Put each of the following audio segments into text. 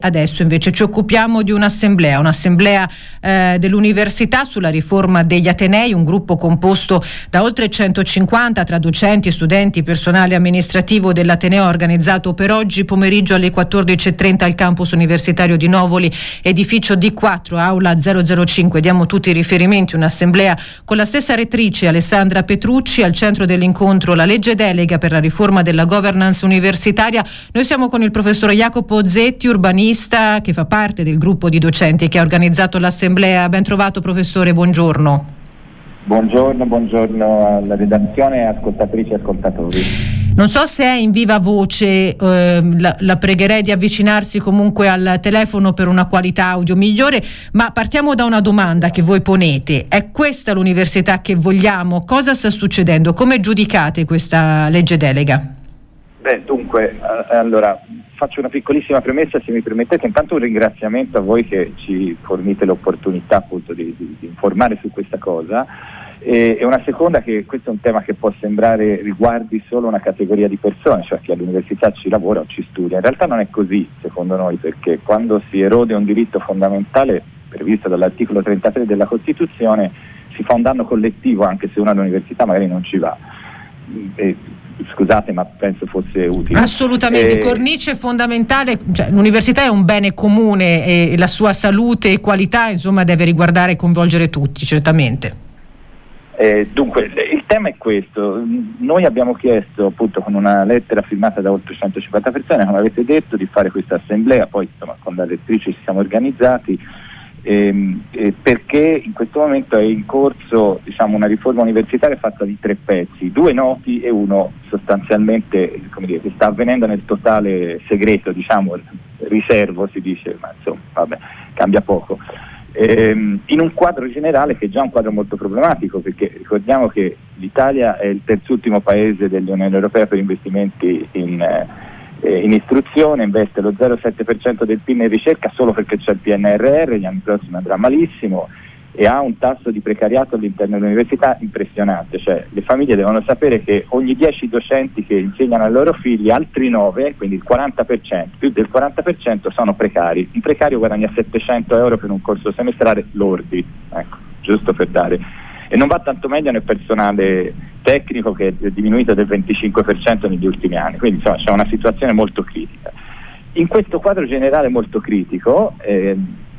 Adesso invece ci occupiamo di un'assemblea dell'università sulla riforma degli Atenei, un gruppo composto da oltre 150 tra docenti, studenti, personale amministrativo dell'Ateneo, organizzato per oggi pomeriggio alle 14:30 al campus universitario di Novoli, edificio D4, aula 005. Diamo tutti i riferimenti, un'assemblea con la stessa rettrice Alessandra Petrucci, al centro dell'incontro la legge delega per la riforma della governance universitaria. Noi siamo con il professor Jacopo Zetti, urbanista, che fa parte del gruppo di docenti che ha organizzato l'assemblea. Ben trovato professore, buongiorno. Buongiorno alla redazione, ascoltatrici e ascoltatori. Non so se è in viva voce, la pregherei di avvicinarsi comunque al telefono per una qualità audio migliore, ma partiamo da una domanda che voi ponete. È questa l'università che vogliamo? Cosa sta succedendo? Come giudicate questa legge delega? Dunque, allora faccio una piccolissima premessa, se mi permettete. Intanto un ringraziamento a voi che ci fornite l'opportunità appunto di informare su questa cosa, e una seconda, che questo è un tema che può sembrare riguardi solo una categoria di persone, cioè chi all'università ci lavora o ci studia. In realtà non è così, secondo noi, perché quando si erode un diritto fondamentale previsto dall'articolo 33 della Costituzione si fa un danno collettivo, anche se uno all'università magari non ci va. Scusate, ma penso fosse utile. Assolutamente, cornice fondamentale, cioè, l'università è un bene comune e la sua salute e qualità, insomma, deve riguardare e coinvolgere tutti, certamente. Dunque, il tema è questo. Noi abbiamo chiesto, appunto, con una lettera firmata da oltre 150 persone, come avete detto, di fare questa assemblea. Poi, insomma, con la rettrice ci siamo organizzati, perché in questo momento è in corso, diciamo, una riforma universitaria fatta di 3 pezzi, 2 noti e uno sostanzialmente, come dire, che sta avvenendo nel totale segreto, diciamo, riservo si dice, ma insomma, vabbè, cambia poco. In un quadro generale che è già un quadro molto problematico, perché ricordiamo che l'Italia è il terzultimo paese dell'Unione Europea per investimenti in istruzione, investe lo 0,7% del PIL in ricerca solo perché c'è il PNRR, gli anni prossimi andrà malissimo, e ha un tasso di precariato all'interno dell'università impressionante. Cioè, le famiglie devono sapere che ogni 10 docenti che insegnano ai loro figli, altri 9, quindi il 40%, più del 40% sono precari. Un precario guadagna 700 euro per un corso semestrale lordi, ecco, giusto per dare. E non va tanto meglio nel personale tecnico, che è diminuito del 25% negli ultimi anni, quindi insomma c'è una situazione molto critica. In questo quadro generale molto critico è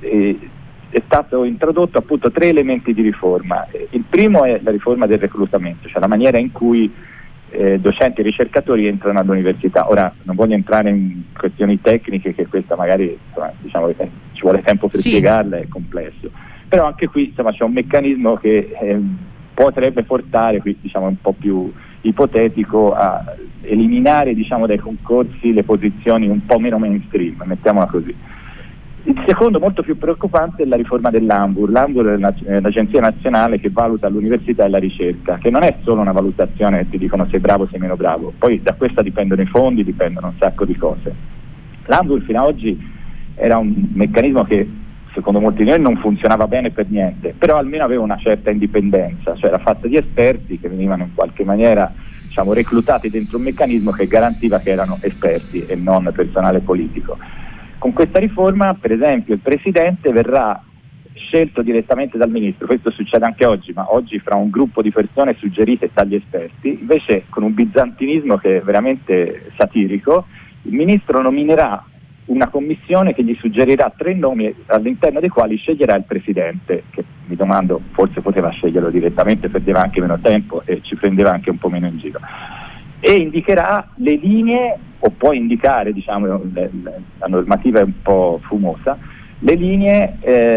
stato introdotto appunto 3 elementi di riforma. Il primo è la riforma del reclutamento, cioè la maniera in cui docenti e ricercatori entrano all'università. Ora non voglio entrare in questioni tecniche, che questa magari, insomma, diciamo che ci vuole tempo per spiegarla, è complesso. Però anche qui, insomma, c'è un meccanismo che potrebbe portare, qui diciamo un po' più ipotetico, a eliminare, diciamo, dai concorsi le posizioni un po' meno mainstream, mettiamola così. Il secondo, molto più preoccupante, è la riforma dell'ANVUR. l'ANVUR è l'agenzia nazionale che valuta l'università e la ricerca, che non è solo una valutazione che ti dicono sei bravo, sei meno bravo, poi da questa dipendono i fondi, dipendono un sacco di cose. L'ANVUR fino ad oggi era un meccanismo che secondo molti di noi non funzionava bene per niente, però almeno aveva una certa indipendenza, cioè era fatta di esperti che venivano in qualche maniera, diciamo, reclutati dentro un meccanismo che garantiva che erano esperti e non personale politico. Con questa riforma, per esempio, il presidente verrà scelto direttamente dal ministro. Questo succede anche oggi, ma oggi fra un gruppo di persone suggerite dagli esperti. Invece, con un bizantinismo che è veramente satirico, il ministro nominerà una commissione che gli suggerirà 3 nomi, all'interno dei quali sceglierà il presidente, che mi domando, forse poteva sceglierlo direttamente, perdeva anche meno tempo e ci prendeva anche un po' meno in giro, e indicherà le linee, o può indicare, diciamo, la normativa è un po' fumosa, le linee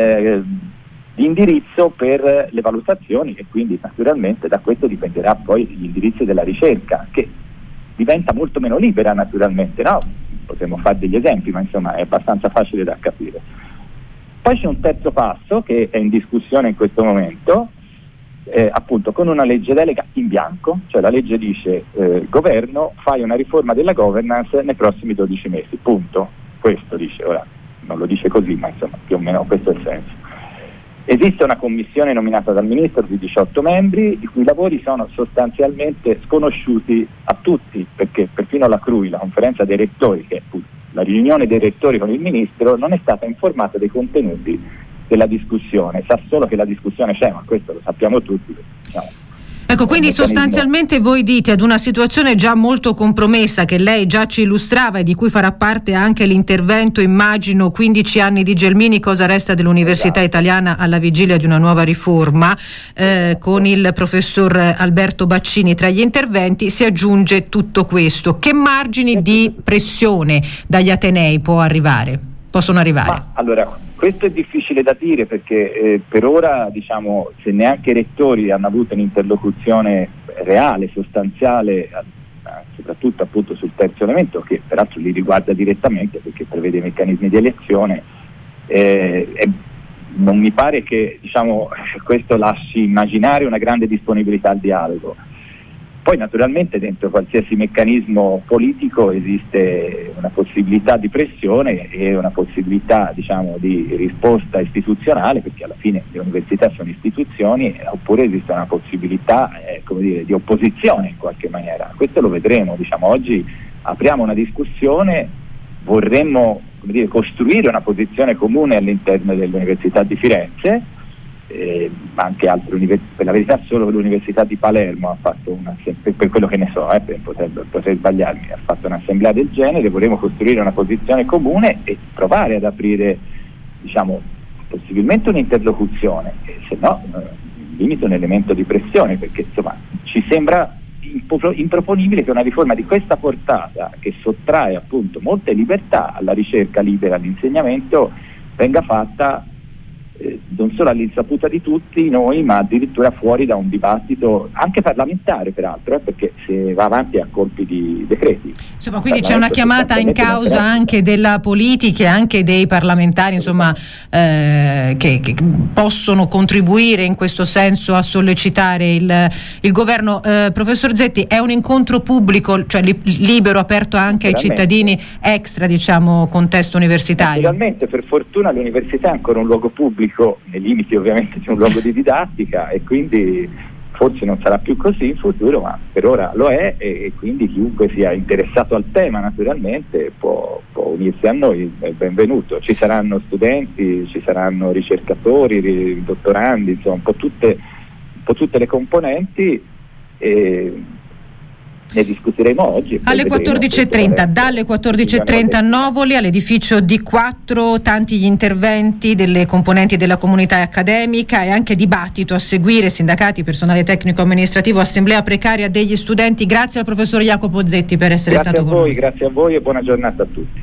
di indirizzo per le valutazioni, e quindi naturalmente da questo dipenderà poi gli indirizzi della ricerca, che diventa molto meno libera naturalmente, no? Potremmo fare degli esempi, ma insomma è abbastanza facile da capire. Poi c'è un terzo passo che è in discussione in questo momento, appunto con una legge delega in bianco, cioè la legge dice governo, fai una riforma della governance nei prossimi 12 mesi, punto. Questo dice, ora non lo dice così, ma insomma più o meno questo è il senso. Esiste una commissione nominata dal ministro di 18 membri, i cui lavori sono sostanzialmente sconosciuti a tutti, perché perfino la CRUI, la conferenza dei rettori, che è la riunione dei rettori con il ministro, non è stata informata dei contenuti della discussione, sa solo che la discussione c'è, ma questo lo sappiamo tutti. Diciamo. Ecco, quindi sostanzialmente voi dite ad una situazione già molto compromessa che lei già ci illustrava e di cui farà parte anche l'intervento, immagino, 15 anni di Gelmini, cosa resta dell'Università Italiana alla vigilia di una nuova riforma, con il professor Alberto Baccini tra gli interventi, si aggiunge tutto questo. Che margini di pressione dagli atenei possono arrivare? Ma, allora, questo è difficile da dire perché per ora, diciamo, se neanche i rettori hanno avuto un'interlocuzione reale, sostanziale, soprattutto appunto sul terzo elemento, che peraltro li riguarda direttamente perché prevede meccanismi di elezione, non mi pare che, diciamo, questo lasci immaginare una grande disponibilità al dialogo. Poi naturalmente dentro qualsiasi meccanismo politico esiste una possibilità di pressione e una possibilità, diciamo, di risposta istituzionale, perché alla fine le università sono istituzioni, oppure esiste una possibilità di opposizione in qualche maniera. Questo lo vedremo, diciamo, oggi apriamo una discussione, vorremmo costruire una posizione comune all'interno dell'Università di Firenze, ma anche altre università. Per la verità solo l'Università di Palermo ha fatto per quello che ne so, potrei sbagliarmi, ha fatto un'assemblea del genere. Vorremmo costruire una posizione comune e provare ad aprire, diciamo, possibilmente un'interlocuzione, se no limita un elemento di pressione, perché insomma ci sembra improponibile che una riforma di questa portata, che sottrae appunto molte libertà alla ricerca libera, all'insegnamento, venga fatta non solo all'insaputa di tutti noi, ma addirittura fuori da un dibattito anche parlamentare, peraltro, perché se va avanti a colpi di decreti. Insomma, quindi c'è una chiamata in causa anche della politica e anche dei parlamentari, insomma, che possono contribuire in questo senso a sollecitare il governo. Professor Zetti, è un incontro pubblico, cioè libero, aperto anche ai cittadini, extra, diciamo, contesto universitario? Naturalmente, per fortuna l'università è ancora un luogo pubblico, nei limiti ovviamente di un luogo di didattica, e quindi forse non sarà più così in futuro, ma per ora lo è, e quindi chiunque sia interessato al tema naturalmente può unirsi a noi, è benvenuto. Ci saranno studenti, ci saranno ricercatori, dottorandi, insomma un po' tutte le componenti, e ne discuteremo oggi. Alle 14.30, dalle 14.30 a Novoli, all'edificio D4, tanti gli interventi delle componenti della comunità accademica e anche dibattito a seguire, sindacati, personale tecnico amministrativo, assemblea precaria degli studenti. Grazie al professor Jacopo Zetti per essere stato con noi. Grazie a voi e buona giornata a tutti.